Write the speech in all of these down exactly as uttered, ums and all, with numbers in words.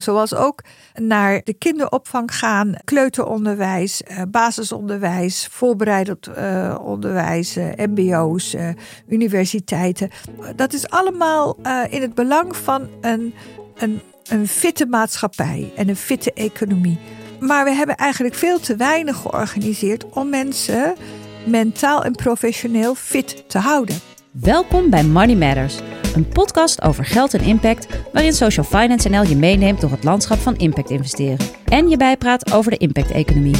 Zoals ook naar de kinderopvang gaan, kleuteronderwijs, basisonderwijs, voorbereidend uh, onderwijs, uh, mbo's, uh, universiteiten. Dat is allemaal uh, in het belang van een, een, een fitte maatschappij en een fitte economie. Maar we hebben eigenlijk veel te weinig georganiseerd om mensen mentaal en professioneel fit te houden. Welkom bij Money Matters, een podcast over geld en impact, waarin Social Finance N L je meeneemt door het landschap van impact investeren en je bijpraat over de impact-economie.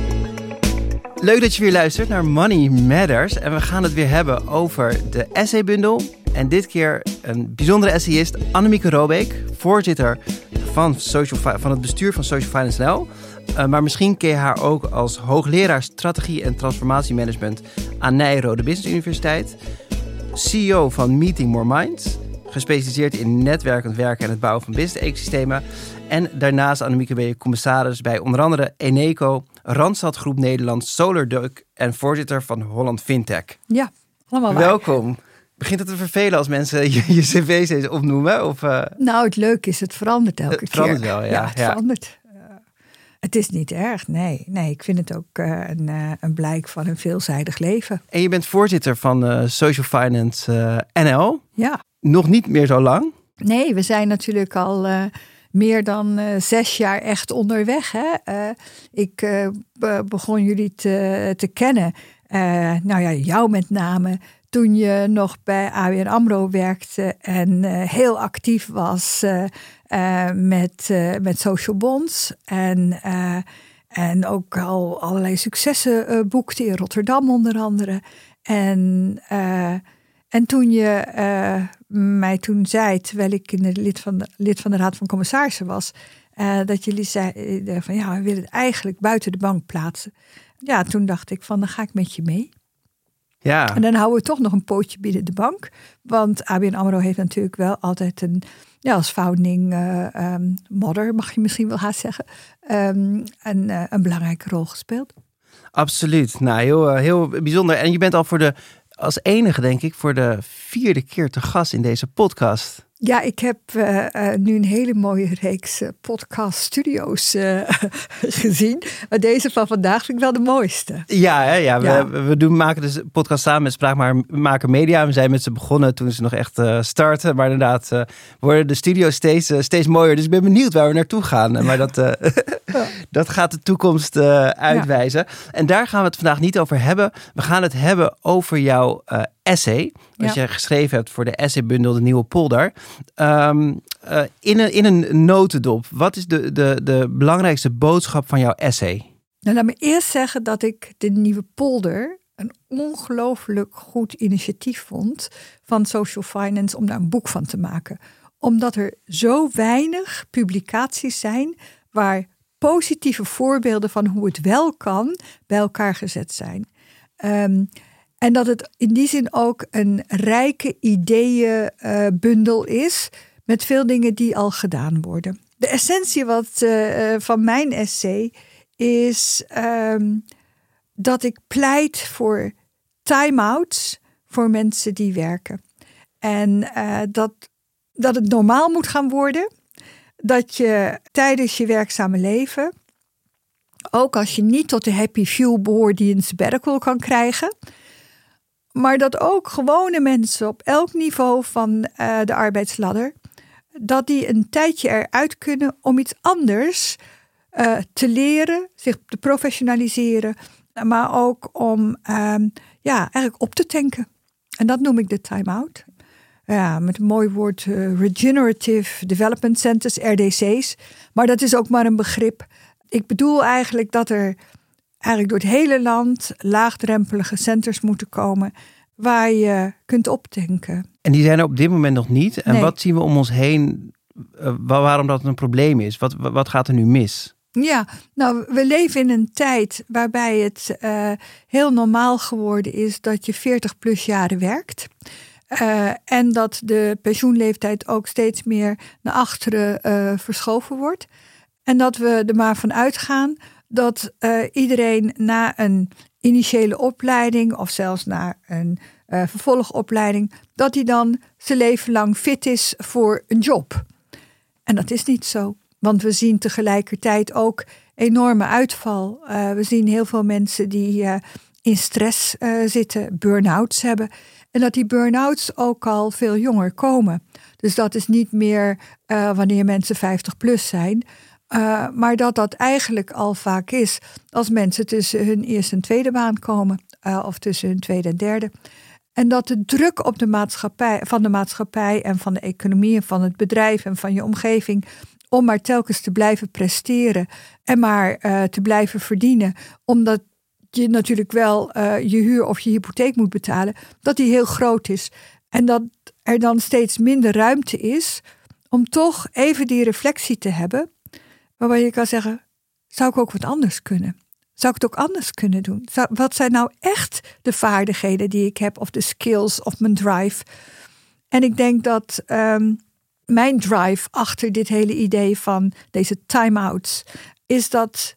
Leuk dat je weer luistert naar Money Matters en we gaan het weer hebben over de essaybundel. En dit keer een bijzondere essayist, Annemieke Robeek, voorzitter van, Social, van het bestuur van Social Finance N L. Uh, maar misschien ken je haar ook als hoogleraar strategie en transformatiemanagement aan Nijrode Business Universiteit. C E O van Meeting More Minds, gespecialiseerd in netwerkend werken en het bouwen van business-ecosystemen. En daarnaast, Annemieke, ben je commissaris bij onder andere Eneco, Randstad Groep Nederland, SolarDuck en voorzitter van Holland Fintech. Ja, allemaal waar. Welkom. Begint het te vervelen als mensen je, je cv's eens opnoemen? Of, uh... Nou, het leuke is, het verandert elke het verandert keer. wel, ja. ja het ja. verandert. Uh, het is niet erg, nee. Nee, ik vind het ook uh, een, uh, een blijk van een veelzijdig leven. En je bent voorzitter van uh, Social Finance uh, N L. Ja. Nog niet meer zo lang. Nee, we zijn natuurlijk al uh, meer dan uh, zes jaar echt onderweg. Hè? Uh, ik uh, be- begon jullie te, te kennen. Uh, nou ja, jou met name. Toen je nog bij A B N AMRO werkte en uh, heel actief was uh, uh, met, uh, met social bonds. En, uh, en ook al allerlei successen uh, boekte in Rotterdam onder andere. En, uh, en toen je uh, mij toen zei, terwijl ik in de lid, van de, lid van de Raad van Commissarissen was, uh, dat jullie zeiden van ja, we willen het eigenlijk buiten de bank plaatsen. Ja, toen dacht ik van dan ga ik met je mee. Ja. En dan houden we toch nog een pootje binnen de bank. Want A B N AMRO heeft natuurlijk wel altijd een, ja, als founding uh, um, mother, mag je misschien wel haast zeggen, um, een, uh, een belangrijke rol gespeeld. Absoluut. Nou, heel, heel bijzonder. En je bent al voor de, als enige denk ik, voor de vierde keer te gast in deze podcast. Ja, ik heb uh, uh, nu een hele mooie reeks uh, podcast-studio's uh, gezien. Maar deze van vandaag vind ik wel de mooiste. Ja, hè, ja, ja. we, we doen, maken dus podcast samen met Spraakmaker Media. We zijn met ze begonnen toen ze nog echt uh, starten. Maar inderdaad uh, worden de studio's steeds, uh, steeds mooier. Dus ik ben benieuwd waar we naartoe gaan. Maar dat, uh, ja. dat gaat de toekomst uh, uitwijzen. Ja. En daar gaan we het vandaag niet over hebben. We gaan het hebben over jouw uh, essay. Wat ja. je geschreven hebt voor de essaybundel De Nieuwe Polder. Um, uh, in, een, in een notendop. Wat is de, de, de belangrijkste boodschap van jouw essay? Nou, laat me eerst zeggen dat ik De Nieuwe Polder een ongelooflijk goed initiatief vond van Social Finance om daar een boek van te maken. Omdat er zo weinig publicaties zijn waar positieve voorbeelden van hoe het wel kan bij elkaar gezet zijn. Um, En dat het in die zin ook een rijke ideeënbundel uh, is met veel dingen die al gedaan worden. De essentie wat, uh, van mijn essay is um, dat ik pleit voor time-outs voor mensen die werken. En uh, dat, dat het normaal moet gaan worden dat je tijdens je werkzame leven, ook als je niet tot de happy few behoort die een sabbatical kan krijgen, maar dat ook gewone mensen op elk niveau van uh, de arbeidsladder, dat die een tijdje eruit kunnen om iets anders uh, te leren, zich te professionaliseren, maar ook om uh, ja, eigenlijk op te tanken. En dat noem ik de time-out. Ja, met een mooi woord uh, Regenerative Development Centers, R D C's. Maar dat is ook maar een begrip. Ik bedoel eigenlijk dat er eigenlijk door het hele land laagdrempelige centers moeten komen waar je kunt optanken. En die zijn er op dit moment nog niet. En nee. Wat zien we om ons heen, uh, waarom dat een probleem is? Wat, wat gaat er nu mis? Ja, nou, we leven in een tijd waarbij het uh, heel normaal geworden is dat je veertig plus jaren werkt. Uh, en dat de pensioenleeftijd ook steeds meer naar achteren uh, verschoven wordt. En dat we er maar van uitgaan dat uh, iedereen na een initiële opleiding of zelfs na een uh, vervolgopleiding, dat hij dan zijn leven lang fit is voor een job. En dat is niet zo. Want we zien tegelijkertijd ook enorme uitval. Uh, we zien heel veel mensen die uh, in stress uh, zitten, burn-outs hebben. En dat die burn-outs ook al veel jonger komen. Dus dat is niet meer uh, wanneer mensen vijftig plus zijn. Uh, maar dat dat eigenlijk al vaak is als mensen tussen hun eerste en tweede baan komen. Uh, of tussen hun tweede en derde. En dat de druk op de maatschappij, van de maatschappij en van de economie en van het bedrijf en van je omgeving om maar telkens te blijven presteren en maar uh, te blijven verdienen, omdat je natuurlijk wel uh, je huur of je hypotheek moet betalen, dat die heel groot is. En dat er dan steeds minder ruimte is om toch even die reflectie te hebben, waarbij je kan zeggen, zou ik ook wat anders kunnen? Zou ik het ook anders kunnen doen? Zou, wat zijn nou echt de vaardigheden die ik heb of de skills of mijn drive? En ik denk dat um, mijn drive achter dit hele idee van deze time-outs is dat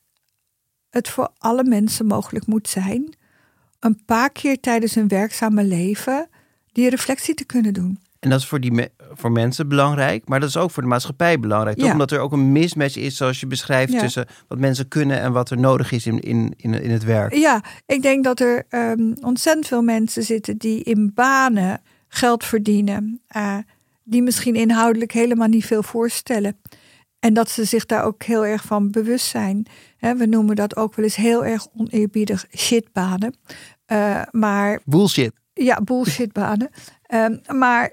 het voor alle mensen mogelijk moet zijn een paar keer tijdens hun werkzame leven die reflectie te kunnen doen. En dat is voor, die me- voor mensen belangrijk, maar dat is ook voor de maatschappij belangrijk. Toch? Ja. Omdat er ook een mismatch is, zoals je beschrijft, ja. tussen wat mensen kunnen en wat er nodig is in, in, in, in het werk. Ja, ik denk dat er um, ontzettend veel mensen zitten die in banen geld verdienen, uh, die misschien inhoudelijk helemaal niet veel voorstellen. En dat ze zich daar ook heel erg van bewust zijn. He, we noemen dat ook wel eens heel erg oneerbiedig shitbanen. Uh, maar Bullshit. Ja, bullshitbanen. Um, maar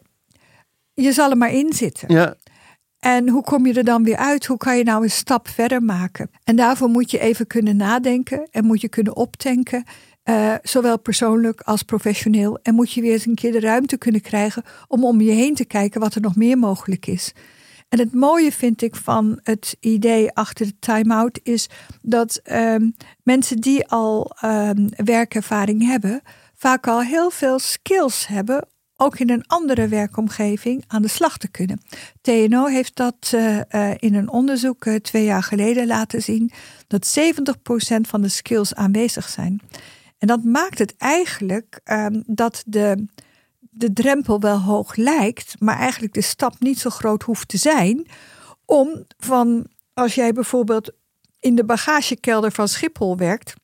je zal er maar in zitten. Ja. En hoe kom je er dan weer uit? Hoe kan je nou een stap verder maken? En daarvoor moet je even kunnen nadenken en moet je kunnen optanken. Uh, zowel persoonlijk als professioneel. En moet je weer eens een keer de ruimte kunnen krijgen om om je heen te kijken wat er nog meer mogelijk is. En het mooie vind ik van het idee achter de time-out is dat um, mensen die al um, werkervaring hebben, vaak al heel veel skills hebben, ook in een andere werkomgeving aan de slag te kunnen. T N O heeft dat uh, uh, in een onderzoek uh, twee jaar geleden laten zien, dat zeventig procent van de skills aanwezig zijn. En dat maakt het eigenlijk um, dat de, de drempel wel hoog lijkt, maar eigenlijk de stap niet zo groot hoeft te zijn, om van, als jij bijvoorbeeld in de bagagekelder van Schiphol werkt,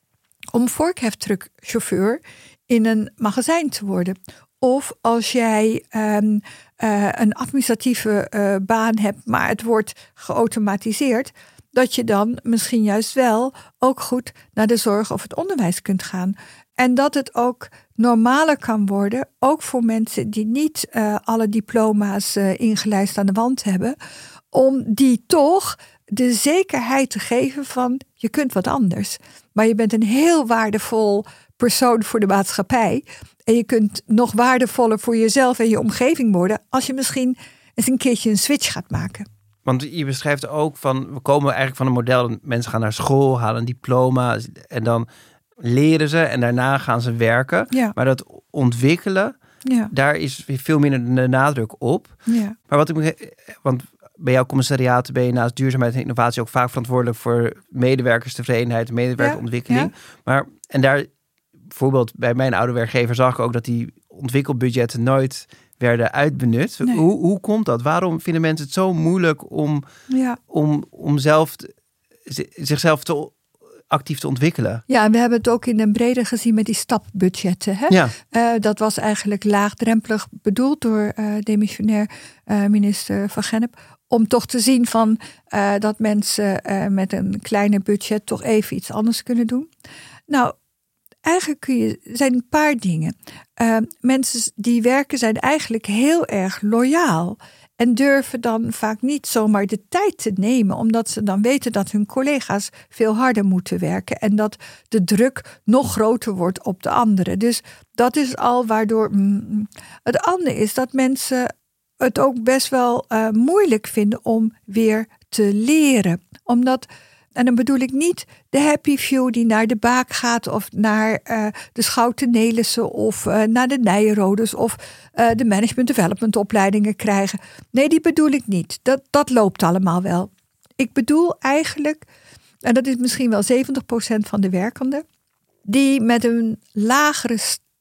om vorkheftruckchauffeur in een magazijn te worden. Of als jij um, uh, een administratieve uh, baan hebt, maar het wordt geautomatiseerd, dat je dan misschien juist wel ook goed naar de zorg of het onderwijs kunt gaan. En dat het ook normaler kan worden, ook voor mensen die niet uh, alle diploma's uh, ingelijst aan de wand hebben, om die toch de zekerheid te geven van je kunt wat anders. Maar je bent een heel waardevol persoon voor de maatschappij. En je kunt nog waardevoller voor jezelf en je omgeving worden als je misschien eens een keertje een switch gaat maken. Want je beschrijft ook van, we komen eigenlijk van een model dat mensen gaan naar school, halen een diploma en dan leren ze en daarna gaan ze werken. Ja. Maar dat ontwikkelen, ja. daar is veel minder de nadruk op. Ja. Maar wat ik, want bij jouw commissariaat ben je naast duurzaamheid en innovatie ook vaak verantwoordelijk voor medewerkerstevredenheid, medewerkerontwikkeling. Ja. Ja. Maar en daar bijvoorbeeld bij mijn oude werkgever zag ik ook dat die ontwikkelbudgetten nooit werden uitbenut. Nee. Hoe, hoe komt dat? Waarom vinden mensen het zo moeilijk om, ja. om, om zelf te, zichzelf te, actief te ontwikkelen? Ja, we hebben het ook in een breder gezien met die stapbudgetten. Hè? Ja. Uh, dat was eigenlijk laagdrempelig bedoeld door uh, demissionair uh, minister Van Gennep, om toch te zien van uh, dat mensen uh, met een kleiner budget toch even iets anders kunnen doen. Nou, eigenlijk kun je, zijn een paar dingen. Uh, mensen die werken zijn eigenlijk heel erg loyaal en durven dan vaak niet zomaar de tijd te nemen, omdat ze dan weten dat hun collega's veel harder moeten werken en dat de druk nog groter wordt op de anderen. Dus dat is al waardoor. Mm, het andere is dat mensen het ook best wel uh, moeilijk vinden om weer te leren, omdat. En dan bedoel ik niet de happy few die naar de Baak gaat of naar uh, de Schouten Nelissen of uh, naar de Nijenrodes of uh, de management development opleidingen krijgen. Nee, die bedoel ik niet. Dat, dat loopt allemaal wel. Ik bedoel eigenlijk, en dat is misschien wel zeventig procent van de werkenden, die met een lagere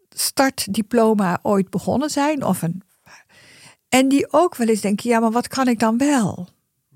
startdiploma ooit begonnen zijn. Of een, en die ook wel eens denken, ja, maar wat kan ik dan wel?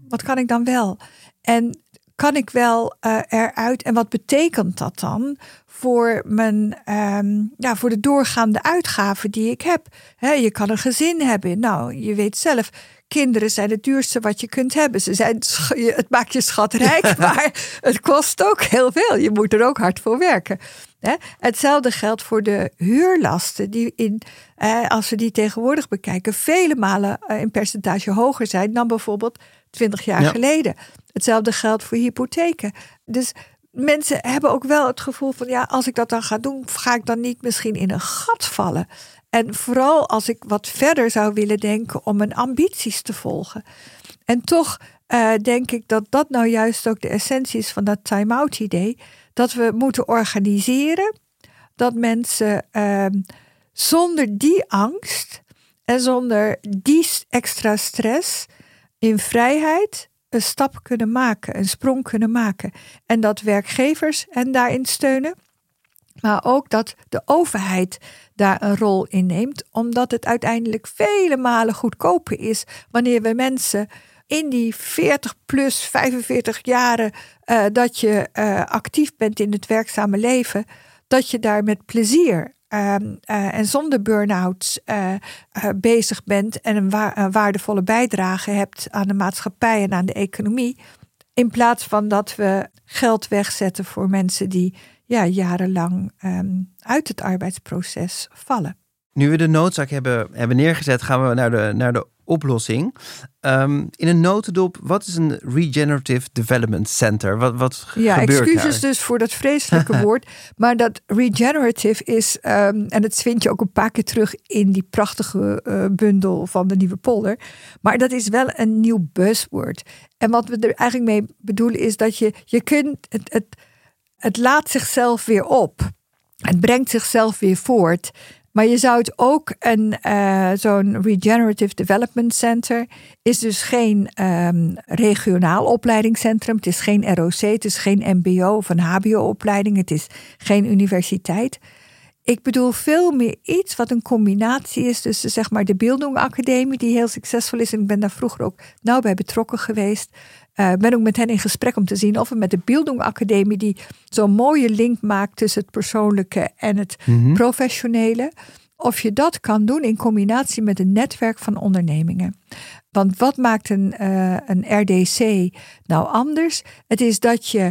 Wat kan ik dan wel? En kan ik wel uh, eruit? En wat betekent dat dan voor mijn, um, ja, voor de doorgaande uitgaven die ik heb? He, je kan een gezin hebben. Nou, je weet zelf, kinderen zijn het duurste wat je kunt hebben. Ze zijn, het maakt je schatrijk, maar het kost ook heel veel. Je moet er ook hard voor werken. He, hetzelfde geldt voor de huurlasten, die in, eh, als we die tegenwoordig bekijken, vele malen uh, in percentage hoger zijn dan bijvoorbeeld twintig jaar ja. geleden. Hetzelfde geldt voor hypotheken. Dus mensen hebben ook wel het gevoel van, ja, als ik dat dan ga doen, ga ik dan niet misschien in een gat vallen. En vooral als ik wat verder zou willen denken om mijn ambities te volgen. En toch uh, denk ik dat dat nou juist ook de essentie is van dat time-out idee. Dat we moeten organiseren dat mensen uh, zonder die angst en zonder die extra stress in vrijheid een stap kunnen maken, een sprong kunnen maken. En dat werkgevers hen daarin steunen. Maar ook dat de overheid daar een rol in neemt. Omdat het uiteindelijk vele malen goedkoper is wanneer we mensen in die veertig plus vijfenveertig jaren uh, dat je uh, actief bent in het werkzame leven, dat je daar met plezier uh, uh, en zonder burn-outs uh, uh, bezig bent en een, wa- een waardevolle bijdrage hebt aan de maatschappij en aan de economie. In plaats van dat we geld wegzetten voor mensen die ja, jarenlang um, uit het arbeidsproces vallen. Nu we de noodzaak hebben, hebben neergezet, gaan we naar de, naar de oplossing. Um, in een notendop, wat is een Regenerative Development Center? Wat, wat ja, gebeurt daar? Excuses dus voor dat vreselijke woord. Maar dat regenerative is, um, en dat vind je ook een paar keer terug in die prachtige uh, bundel van de Nieuwe Polder. Maar dat is wel een nieuw buzzword. En wat we er eigenlijk mee bedoelen is dat je, je kunt, het, het, het laat zichzelf weer op. Het brengt zichzelf weer voort. Maar je zou het ook een uh, zo'n Regenerative Development Center is dus geen um, regionaal opleidingscentrum. Het is geen R O C, het is geen M B O of een H B O-opleiding. Het is geen universiteit. Ik bedoel veel meer iets wat een combinatie is tussen zeg maar de Bildung Academie, die heel succesvol is. En ik ben daar vroeger ook nauw bij betrokken geweest. Ik uh, ben ook met hen in gesprek om te zien of we met de Bildung Academie, die zo'n mooie link maakt tussen het persoonlijke en het mm-hmm. professionele, of je dat kan doen in combinatie met een netwerk van ondernemingen. Want wat maakt een, uh, een R D C nou anders? Het is dat je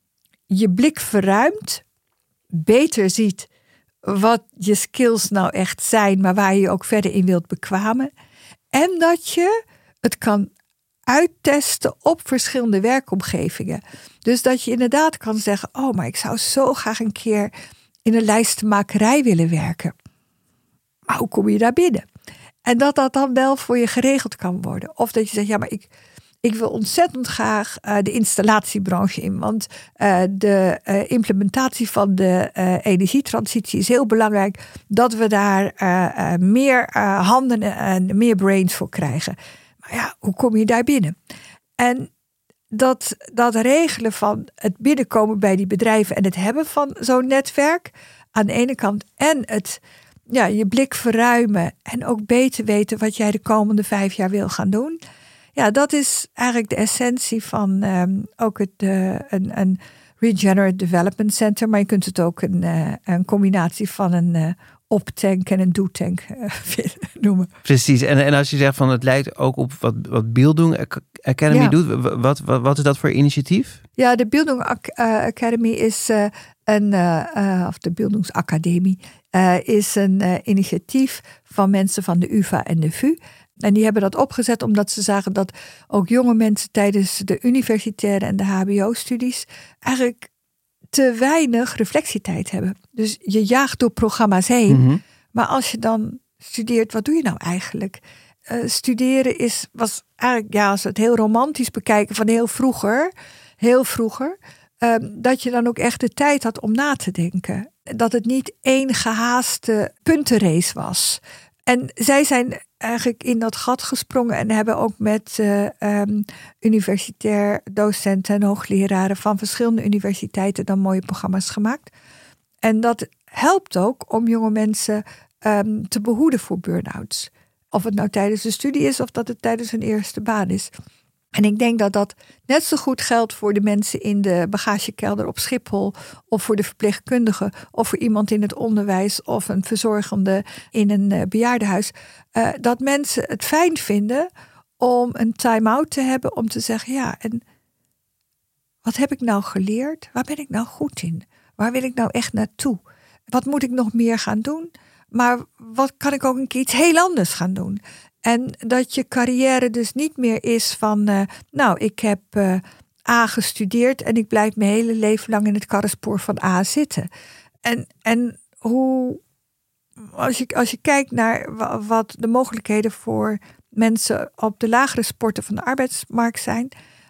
je blik verruimt, beter ziet wat je skills nou echt zijn, maar waar je je ook verder in wilt bekwamen. En dat je het kan uittesten op verschillende werkomgevingen. Dus dat je inderdaad kan zeggen, oh, maar ik zou zo graag een keer in een lijstenmakerij willen werken. Maar hoe kom je daar binnen? En dat dat dan wel voor je geregeld kan worden. Of dat je zegt, ja, maar ik, ik wil ontzettend graag uh, de installatiebranche in. Want uh, de uh, implementatie van de uh, energietransitie is heel belangrijk. Dat we daar uh, uh, meer uh, handen en uh, meer brains voor krijgen. Maar ja, hoe kom je daar binnen? En dat, dat regelen van het binnenkomen bij die bedrijven en het hebben van zo'n netwerk aan de ene kant en het ja, je blik verruimen en ook beter weten wat jij de komende vijf jaar wil gaan doen. Ja, dat is eigenlijk de essentie van um, ook het, uh, een, een Regenerative Development Center. Maar je kunt het ook een, uh, een combinatie van een uh, op-tank en een do-tank uh, noemen. Precies. En, en als je zegt van het lijkt ook op wat, wat Bildung Academy ja. doet. Wat, wat, wat is dat voor initiatief? Ja, de Bildung Academy is uh, een, uh, uh, of de Bildungsakademie uh, is een uh, initiatief van mensen van de U vA en de V U. En die hebben dat opgezet omdat ze zagen dat ook jonge mensen tijdens de universitaire en de H B O-studies eigenlijk te weinig reflectietijd hebben. Dus je jaagt door programma's heen. Mm-hmm. Maar als je dan studeert, wat doe je nou eigenlijk? Uh, studeren is, was eigenlijk, ja, als we het heel romantisch bekijken van heel vroeger, heel vroeger, uh, dat je dan ook echt de tijd had om na te denken. Dat het niet één gehaaste puntenrace was. En zij zijn eigenlijk in dat gat gesprongen en hebben ook met uh, um, universitair docenten en hoogleraren van verschillende universiteiten dan mooie programma's gemaakt. En dat helpt ook om jonge mensen um, te behoeden voor burn-outs. Of het nou tijdens de studie is of dat het tijdens hun eerste baan is. En ik denk dat dat net zo goed geldt voor de mensen in de bagagekelder op Schiphol, of voor de verpleegkundige, of voor iemand in het onderwijs, of een verzorgende in een uh, bejaardenhuis. Uh, dat mensen het fijn vinden om een time-out te hebben, om te zeggen, ja, en wat heb ik nou geleerd? Waar ben ik nou goed in? Waar wil ik nou echt naartoe? Wat moet ik nog meer gaan doen? Maar wat kan ik ook een keer iets heel anders gaan doen? En dat je carrière dus niet meer is van, uh, nou, ik heb uh, A gestudeerd en ik blijf mijn hele leven lang in het karrenspoor van A zitten. En, en hoe, als je, als je kijkt naar wat de mogelijkheden voor mensen op de lagere sporten van de arbeidsmarkt zijn,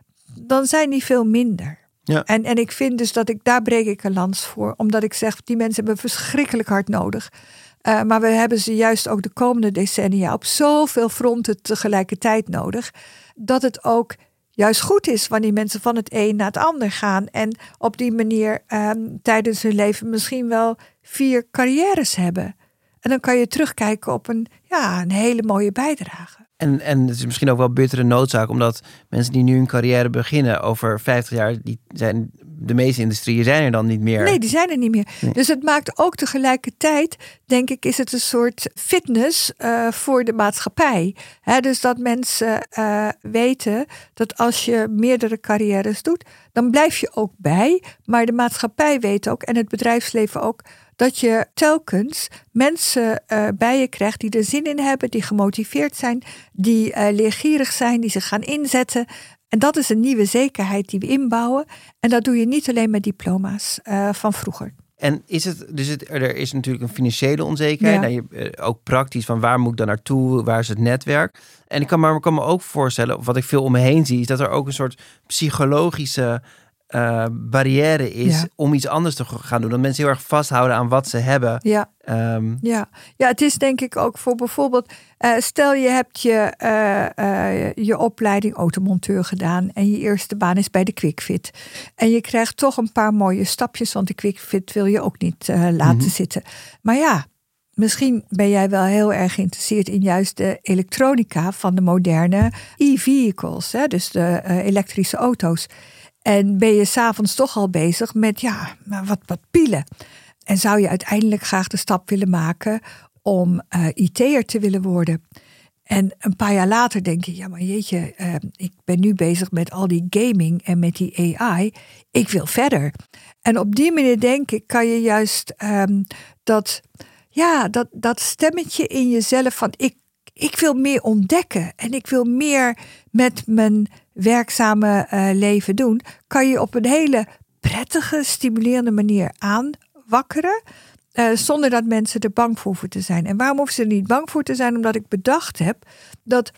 dan zijn die veel minder. Ja. En, en ik vind dus dat ik, daar breek ik een lans voor. Omdat ik zeg, die mensen hebben verschrikkelijk hard nodig. Uh, maar we hebben ze juist ook de komende decennia op zoveel fronten tegelijkertijd nodig, dat het ook juist goed is wanneer mensen van het een naar het ander gaan. En op die manier um, tijdens hun leven misschien wel vier carrières hebben. En dan kan je terugkijken op een, ja, een hele mooie bijdrage. En, en het is misschien ook wel bittere noodzaak, omdat mensen die nu hun carrière beginnen over vijftig jaar, die zijn, de meeste industrieën zijn er dan niet meer. Nee, die zijn er niet meer. Nee. Dus het maakt ook tegelijkertijd, denk ik, is het een soort fitness uh, voor de maatschappij. He, dus dat mensen uh, weten dat als je meerdere carrières doet, dan blijf je ook bij. Maar de maatschappij weet ook, en het bedrijfsleven ook, dat je telkens mensen uh, bij je krijgt die er zin in hebben, die gemotiveerd zijn, die uh, leergierig zijn, die zich gaan inzetten. En dat is een nieuwe zekerheid die we inbouwen. En dat doe je niet alleen met diploma's uh, van vroeger. En is het, dus het, er is natuurlijk een financiële onzekerheid. Ja. Nou, je, ook praktisch van waar moet ik dan naartoe, waar is het netwerk? En ik kan, maar, ik kan me ook voorstellen, wat ik veel om me heen zie, is dat er ook een soort psychologische Uh, barrière is ja. om iets anders te gaan doen. Dat mensen heel erg vasthouden aan wat ze hebben. Ja, um, ja. ja het is denk ik ook voor bijvoorbeeld, uh, stel je hebt je, uh, uh, je opleiding automonteur gedaan en je eerste baan is bij de Quickfit. En je krijgt toch een paar mooie stapjes, want de Quickfit wil je ook niet uh, laten mm-hmm. zitten. Maar ja, misschien ben jij wel heel erg geïnteresseerd in juist de elektronica van de moderne e-vehicles, hè? Dus de uh, elektrische auto's. En ben je 's avonds toch al bezig met ja, wat, wat pielen. En zou je uiteindelijk graag de stap willen maken om uh, I T'er te willen worden. En een paar jaar later denk je, ja maar jeetje, uh, ik ben nu bezig met al die gaming en met die A I. Ik wil verder. En op die manier denk ik, kan je juist um, dat, ja, dat, dat stemmetje in jezelf van ik, ik wil meer ontdekken. En ik wil meer met mijn werkzame uh, leven doen, kan je op een hele prettige, stimulerende manier aanwakkeren, uh, zonder dat mensen er bang voor hoeven te zijn. En waarom hoeven ze er niet bang voor te zijn? Omdat ik bedacht heb dat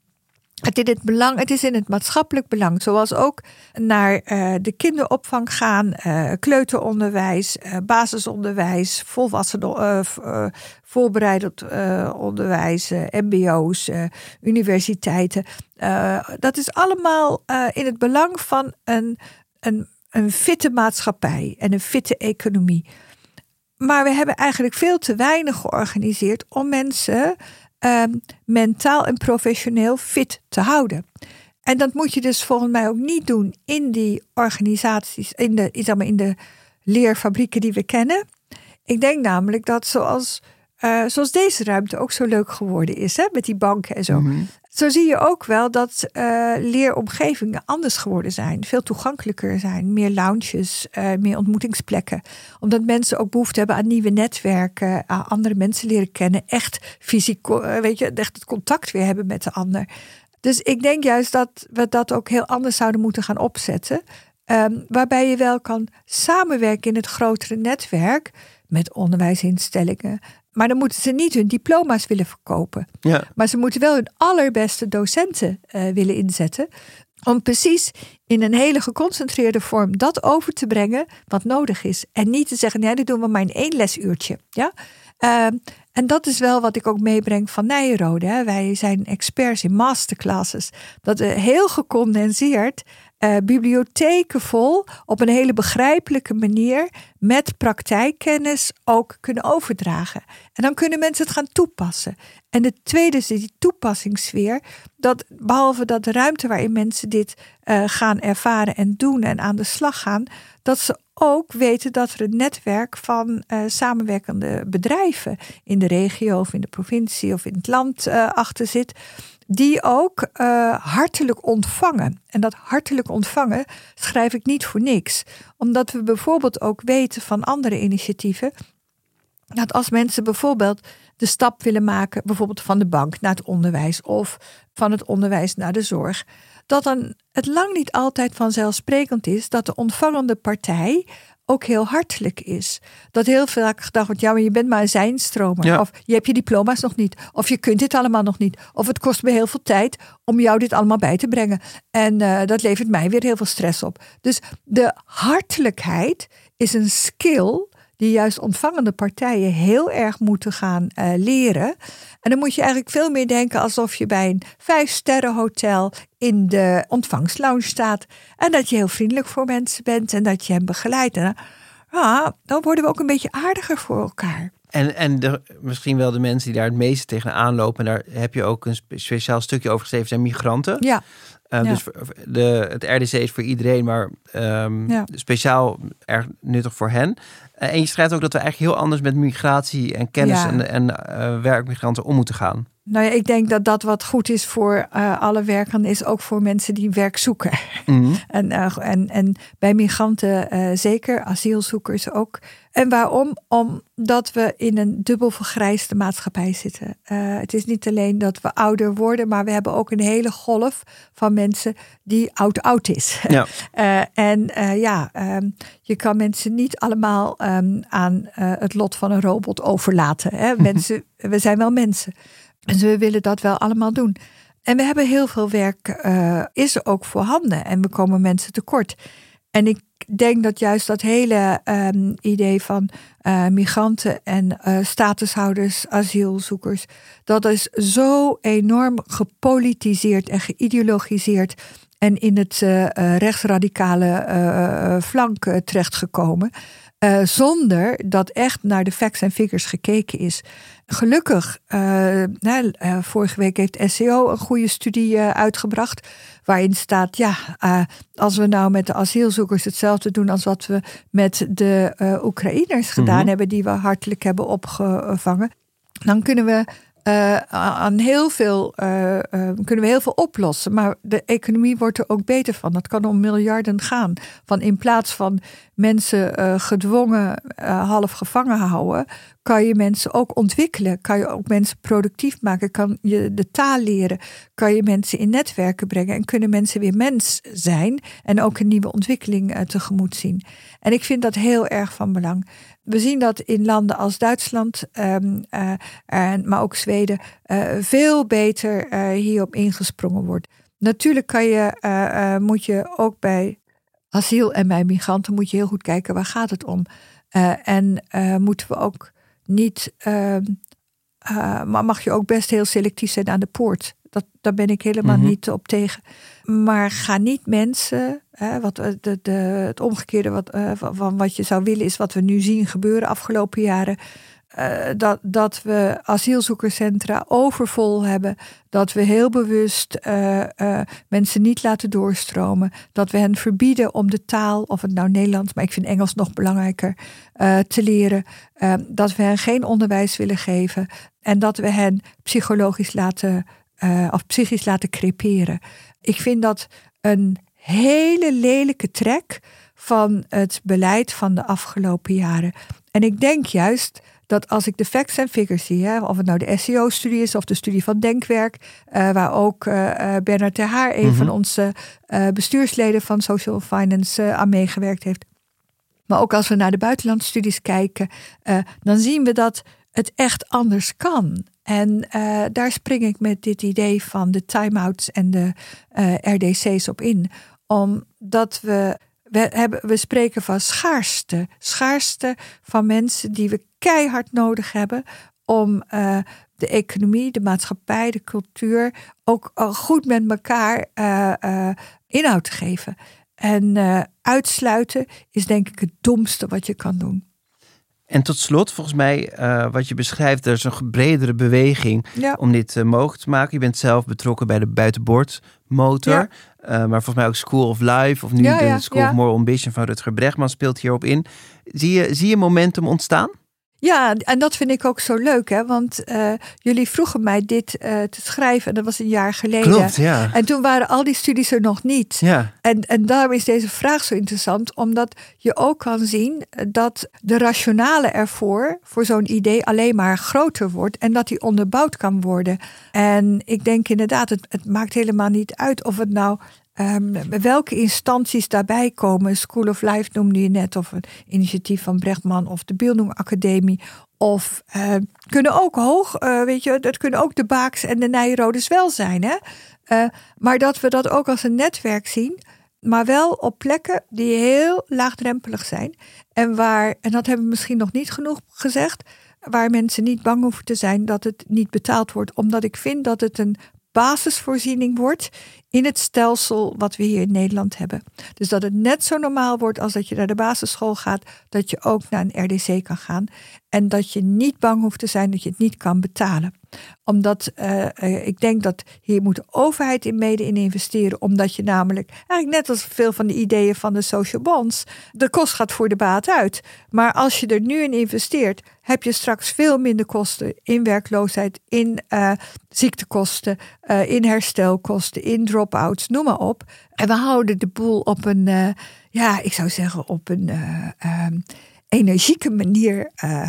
het in het belang, het is in het maatschappelijk belang, zoals ook naar uh, de kinderopvang gaan, uh, kleuteronderwijs, uh, basisonderwijs, volwassen uh, uh, voorbereidend uh, onderwijs, uh, M B O's, uh, universiteiten. Uh, dat is allemaal uh, in het belang van een, een, een fitte maatschappij en een fitte economie. Maar we hebben eigenlijk veel te weinig georganiseerd om mensen Um, mentaal en professioneel fit te houden. En dat moet je dus volgens mij ook niet doen in die organisaties, in de, zeg maar, in de leerfabrieken die we kennen. Ik denk namelijk dat zoals, uh, zoals deze ruimte ook zo leuk geworden is, hè, met die banken en zo. Mm-hmm. Zo zie je ook wel dat uh, leeromgevingen anders geworden zijn. Veel toegankelijker zijn. Meer lounges, uh, meer ontmoetingsplekken. Omdat mensen ook behoefte hebben aan nieuwe netwerken. Aan andere mensen leren kennen. Echt fysiek, uh, weet je, echt het contact weer hebben met de ander. Dus ik denk juist dat we dat ook heel anders zouden moeten gaan opzetten. Um, waarbij je wel kan samenwerken in het grotere netwerk met onderwijsinstellingen. Maar dan moeten ze niet hun diploma's willen verkopen. Ja. Maar ze moeten wel hun allerbeste docenten uh, willen inzetten. Om precies in een hele geconcentreerde vorm dat over te brengen wat nodig is. En niet te zeggen, nee, dat doen we maar in één lesuurtje. Ja? Uh, en dat is wel wat ik ook meebreng van Nyenrode. Hè. Wij zijn experts in masterclasses. Dat uh, heel gecondenseerd uh, bibliotheken vol op een hele begrijpelijke manier met praktijkkennis ook kunnen overdragen. En dan kunnen mensen het gaan toepassen. En de tweede is die toepassingssfeer. Dat behalve dat de ruimte waarin mensen dit uh, gaan ervaren en doen en aan de slag gaan, dat ze ook weten dat er een netwerk van uh, samenwerkende bedrijven in de regio of in de provincie of in het land uh, achter zit, die ook uh, hartelijk ontvangen. En dat hartelijk ontvangen schrijf ik niet voor niks. Omdat we bijvoorbeeld ook weten van andere initiatieven, dat als mensen bijvoorbeeld de stap willen maken, bijvoorbeeld van de bank naar het onderwijs of van het onderwijs naar de zorg, dat dan het lang niet altijd vanzelfsprekend is dat de ontvangende partij ook heel hartelijk is. Dat heel vaak gedacht wordt, ja, maar je bent maar een zijnstromer. Ja. Of je hebt je diploma's nog niet. Of je kunt dit allemaal nog niet. Of het kost me heel veel tijd om jou dit allemaal bij te brengen. En uh, dat levert mij weer heel veel stress op. Dus de hartelijkheid is een skill die juist ontvangende partijen heel erg moeten gaan uh, leren. En dan moet je eigenlijk veel meer denken alsof je bij een vijfsterrenhotel in de ontvangstlounge staat. En dat je heel vriendelijk voor mensen bent en dat je hen begeleidt. En ah, dan worden we ook een beetje aardiger voor elkaar. En, en de, misschien wel de mensen die daar het meeste tegenaan lopen. En daar heb je ook een speciaal stukje over geschreven, zijn migranten. Ja. Um, ja. Dus de, het R D C is voor iedereen, maar um, ja. speciaal erg nuttig voor hen. Uh, en je schrijft ook dat we eigenlijk heel anders met migratie en kennis ja. en, en uh, werkmigranten om moeten gaan. Nou ja, ik denk dat dat wat goed is voor uh, alle werkenden is ook voor mensen die werk zoeken. Mm-hmm. en, uh, en, en bij migranten uh, zeker, asielzoekers ook. En waarom? Omdat we in een dubbel vergrijsde maatschappij zitten. Uh, het is niet alleen dat we ouder worden, maar we hebben ook een hele golf van mensen die oud-oud is. Ja. uh, en uh, ja, um, je kan mensen niet allemaal um, aan uh, het lot van een robot overlaten. Hè? Mensen, we zijn wel mensen. Dus we willen dat wel allemaal doen. En we hebben heel veel werk, uh, is er ook voorhanden. En we komen mensen tekort. En ik denk dat juist dat hele um, idee van uh, migranten en uh, statushouders, asielzoekers, dat is zo enorm gepolitiseerd en geïdeologiseerd en in het uh, uh, rechtsradicale uh, flank uh, terechtgekomen. Uh, zonder dat echt naar de facts en figures gekeken is. Gelukkig, uh, nou, uh, vorige week heeft S C O een goede studie uh, uitgebracht, waarin staat, ja, uh, als we nou met de asielzoekers hetzelfde doen als wat we met de uh, Oekraïners gedaan mm-hmm. hebben, die we hartelijk hebben opgevangen, dan kunnen we Uh, aan heel veel, uh, uh, kunnen we heel veel oplossen. Maar de economie wordt er ook beter van. Dat kan om miljarden gaan. Van in plaats van mensen uh, gedwongen uh, half gevangen houden, kan je mensen ook ontwikkelen. Kan je ook mensen productief maken. Kan je de taal leren. Kan je mensen in netwerken brengen. En kunnen mensen weer mens zijn. En ook een nieuwe ontwikkeling uh, tegemoet zien. En ik vind dat heel erg van belang. We zien dat in landen als Duitsland, um, uh, uh, maar ook Zweden, uh, veel beter uh, hierop ingesprongen wordt. Natuurlijk kan je, uh, uh, moet je ook bij asiel en bij migranten moet je heel goed kijken, waar gaat het om? Uh, en uh, moeten we ook niet, uh, uh, maar mag je ook best heel selectief zijn aan de poort. Dat, daar ben ik helemaal mm-hmm. niet op tegen. Maar ga niet mensen, hè, wat, de, de, het omgekeerde wat, uh, van wat je zou willen is wat we nu zien gebeuren afgelopen jaren. Uh, dat, dat we asielzoekerscentra overvol hebben. Dat we heel bewust uh, uh, mensen niet laten doorstromen. Dat we hen verbieden om de taal, of het nou Nederlands, maar ik vind Engels nog belangrijker, uh, te leren. Uh, dat we hen geen onderwijs willen geven. En dat we hen psychologisch laten Uh, of psychisch laten creperen. Ik vind dat een hele lelijke trek van het beleid van de afgelopen jaren. En ik denk juist dat als ik de facts en figures zie, hè, of het nou de S C O-studie is of de studie van Denkwerk, uh, waar ook uh, Bernard ter Haar, een mm-hmm. van onze uh, bestuursleden van Social Finance uh, aan meegewerkt heeft. Maar ook als we naar de buitenlandstudies kijken, uh, dan zien we dat het echt anders kan. En uh, daar spring ik met dit idee van de time-outs en de uh, R D C's op in. Omdat we, we, hebben, we spreken van schaarste. Schaarste van mensen die we keihard nodig hebben om uh, de economie, de maatschappij, de cultuur ook uh, goed met elkaar uh, uh, inhoud te geven. En uh, uitsluiten is denk ik het domste wat je kan doen. En tot slot, volgens mij, uh, wat je beschrijft, er is een bredere beweging ja. om dit uh, mogelijk te maken. Je bent zelf betrokken bij de buitenboordmotor. Ja. Uh, maar volgens mij ook School of Life of nu ja, de ja, School ja. of Moral Ambition van Rutger Bregman speelt hierop in. Zie je, zie je momentum ontstaan? Ja, en dat vind ik ook zo leuk, hè? Want uh, jullie vroegen mij dit uh, te schrijven en dat was een jaar geleden. Klopt, ja. En toen waren al die studies er nog niet. Ja. En, en daarom is deze vraag zo interessant, omdat je ook kan zien dat de rationale ervoor, voor zo'n idee, alleen maar groter wordt en dat die onderbouwd kan worden. En ik denk inderdaad, het, het maakt helemaal niet uit of het nou Um, welke instanties daarbij komen. School of Life noemde je net, of een initiatief van Bregman of de Bildung Academie. Of uh, kunnen ook hoog, uh, weet je, dat kunnen ook de Baaks en de Nijrodes wel zijn. Hè? Uh, maar dat we dat ook als een netwerk zien, maar wel op plekken die heel laagdrempelig zijn. En waar, en dat hebben we misschien nog niet genoeg gezegd, waar mensen niet bang hoeven te zijn dat het niet betaald wordt. Omdat ik vind dat het een basisvoorziening wordt in het stelsel wat we hier in Nederland hebben. Dus dat het net zo normaal wordt als dat je naar de basisschool gaat, dat je ook naar een R D C kan gaan. En dat je niet bang hoeft te zijn dat je het niet kan betalen. Omdat uh, uh, ik denk dat hier moet de overheid in mede in investeren. Omdat je namelijk, eigenlijk net als veel van de ideeën van de social bonds, de kost gaat voor de baat uit. Maar als je er nu in investeert, heb je straks veel minder kosten in werkloosheid, in uh, ziektekosten, uh, in herstelkosten, in drop-outs, noem maar op. En we houden de boel op een, uh, ja, ik zou zeggen op een uh, um, energieke manier. Uh,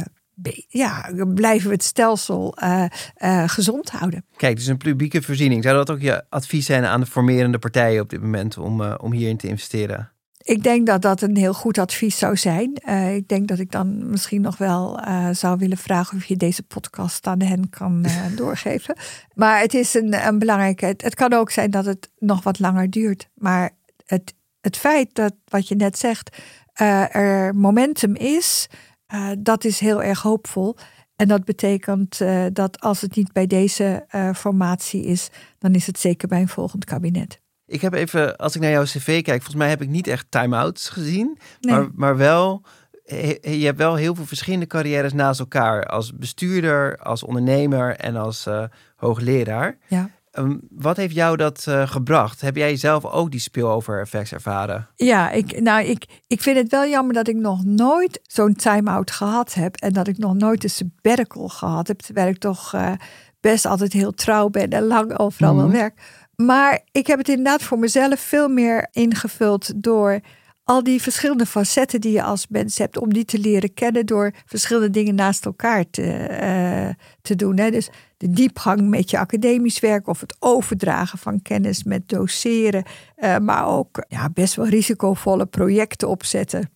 ja, blijven we het stelsel uh, uh, gezond houden. Kijk, dus een publieke voorziening. Zou dat ook je advies zijn aan de formerende partijen op dit moment om, uh, om hierin te investeren? Ik denk dat dat een heel goed advies zou zijn. Uh, ik denk dat ik dan misschien nog wel uh, zou willen vragen of je deze podcast aan hen kan uh, doorgeven. Maar het is een, een belangrijke. Het, het kan ook zijn dat het nog wat langer duurt. Maar het, het feit dat, wat je net zegt, uh, er momentum is, uh, dat is heel erg hoopvol. En dat betekent uh, dat als het niet bij deze uh, formatie is, dan is het zeker bij een volgend kabinet. Ik heb even, als ik naar jouw cv kijk, volgens mij heb ik niet echt time-outs gezien. Nee. Maar, maar wel, je hebt wel heel veel verschillende carrières naast elkaar. Als bestuurder, als ondernemer en als uh, hoogleraar. Ja. Um, wat heeft jou dat uh, gebracht? Heb jij zelf ook die spillover effects ervaren? Ja, ik, nou, ik, ik vind het wel jammer dat ik nog nooit zo'n time-out gehad heb. En dat ik nog nooit een sabbatical gehad heb. Terwijl ik toch uh, best altijd heel trouw ben en lang overal wel Mm-hmm. werk. Maar ik heb het inderdaad voor mezelf veel meer ingevuld door al die verschillende facetten die je als mens hebt, om die te leren kennen door verschillende dingen naast elkaar te, uh, te doen. Hè. Dus de diepgang met je academisch werk of het overdragen van kennis met doseren. Uh, maar ook ja, best wel risicovolle projecten opzetten.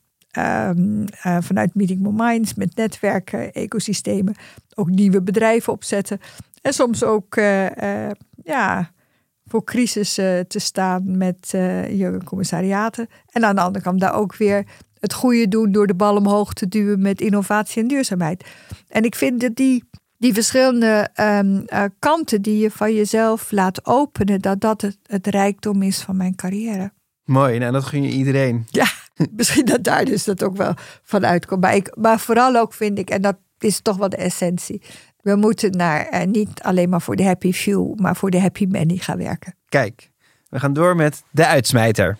Um, uh, vanuit Meeting More Minds met netwerken, ecosystemen. Ook nieuwe bedrijven opzetten. En soms ook uh, uh, ja... voor crisis uh, te staan met uh, je commissariaten. En aan de andere kant daar ook weer het goede doen door de bal omhoog te duwen met innovatie en duurzaamheid. En ik vind dat die, die verschillende um, uh, kanten die je van jezelf laat openen, dat dat het, het rijkdom is van mijn carrière. Mooi, nou dat gun je iedereen. Ja, misschien dat daar dus dat ook wel van uitkomt. Maar, ik, maar vooral ook vind ik, en dat is toch wel de essentie, we moeten naar uh, niet alleen maar voor de happy few, maar voor de happy many gaan werken. Kijk, we gaan door met de uitsmijter.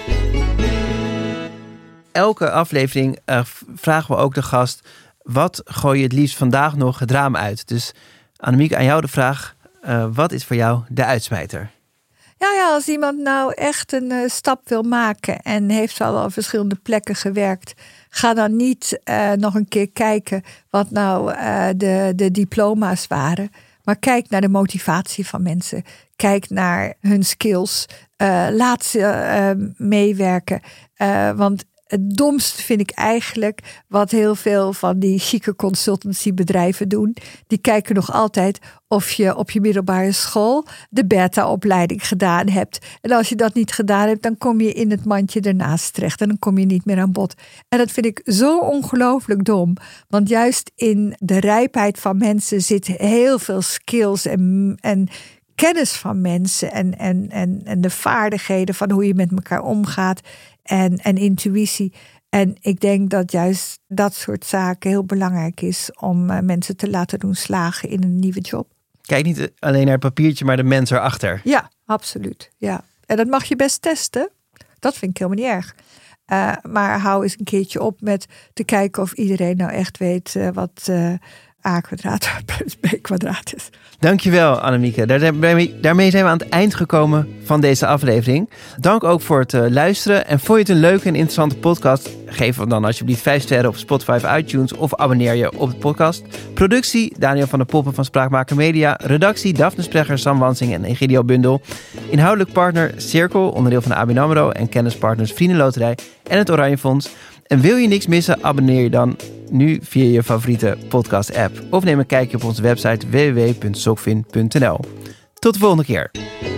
Elke aflevering uh, vragen we ook de gast, wat gooi je het liefst vandaag nog het raam uit? Dus Annemieke, aan jou de vraag, uh, wat is voor jou de uitsmijter? Ja, ja, als iemand nou echt een uh, stap wil maken en heeft al op verschillende plekken gewerkt, ga dan niet uh, nog een keer kijken wat nou uh, de, de diploma's waren. Maar kijk naar de motivatie van mensen. Kijk naar hun skills. Uh, laat ze uh, meewerken. Uh, want het domste vind ik eigenlijk wat heel veel van die chique consultancybedrijven doen. Die kijken nog altijd of je op je middelbare school de beta-opleiding gedaan hebt. En als je dat niet gedaan hebt, dan kom je in het mandje ernaast terecht. En dan kom je niet meer aan bod. En dat vind ik zo ongelooflijk dom. Want juist in de rijpheid van mensen zit heel veel skills en, en kennis van mensen. En, en, en, en de vaardigheden van hoe je met elkaar omgaat. En, en intuïtie. En ik denk dat juist dat soort zaken heel belangrijk is om uh, mensen te laten doen slagen in een nieuwe job. Kijk niet alleen naar het papiertje, maar de mens erachter. Ja, absoluut. Ja. En dat mag je best testen. Dat vind ik helemaal niet erg. Uh, maar hou eens een keertje op met te kijken of iedereen nou echt weet uh, wat uh, a kwadraat plus b kwadraat is. Dankjewel, Annemieke. Daarmee, daarmee zijn we aan het eind gekomen van deze aflevering. Dank ook voor het uh, luisteren. En vond je het een leuke en interessante podcast? Geef hem dan alsjeblieft vijf sterren op Spotify of iTunes of abonneer je op de podcast. Productie, Daniel van der Poppen van Spraakmaker Media. Redactie, Daphne Sprecher, Sam Wansing en Egidio Bundel. Inhoudelijk partner Cirkel, onderdeel van de A B N AMRO en kennispartners Vriendenloterij en het Oranje Fonds. En wil je niks missen, abonneer je dan nu via je favoriete podcast-app. Of neem een kijkje op onze website w w w punt sokfin punt n l. Tot de volgende keer.